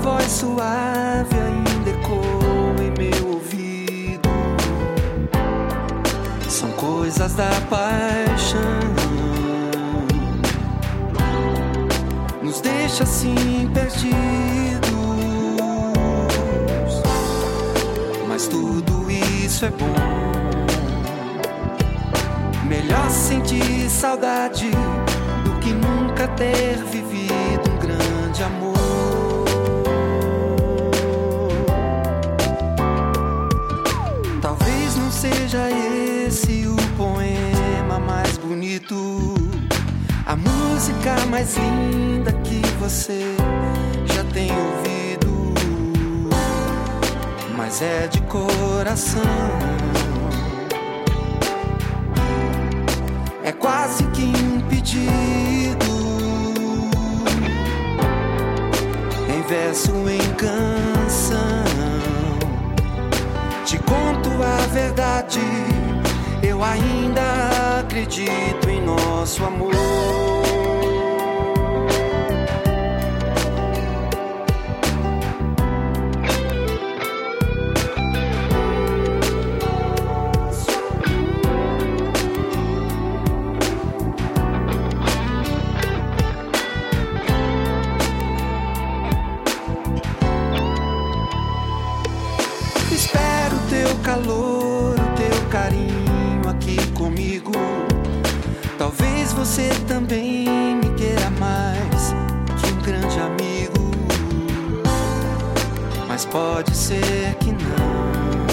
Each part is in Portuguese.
voz suave ainda ecoa em meu ouvido. São coisas da paixão, nos deixa assim perdidos. Mas tudo isso é bom. Melhor sentir saudade do que nunca ter vivido um grande amor. Talvez não seja esse o poema mais bonito, a música mais linda que você já tem ouvido, mas é de coração. É quase que um pedido, em verso, em canção. Te conto a verdade, eu ainda acredito em nosso amor. Calor, o teu carinho aqui comigo. Talvez você também me queira mais que um grande amigo, mas pode ser que não.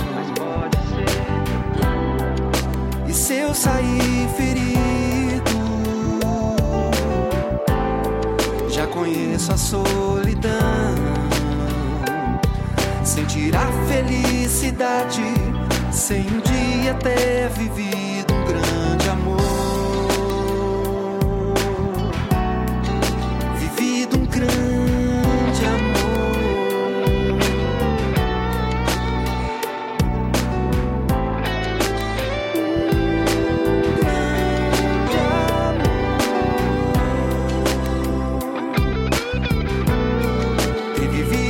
E se eu sair ferido, já conheço a solidão. Sentir a felicidade sem um dia ter vivido um grande amor. Vivido um grande amor. Um grande amor. Ter vivido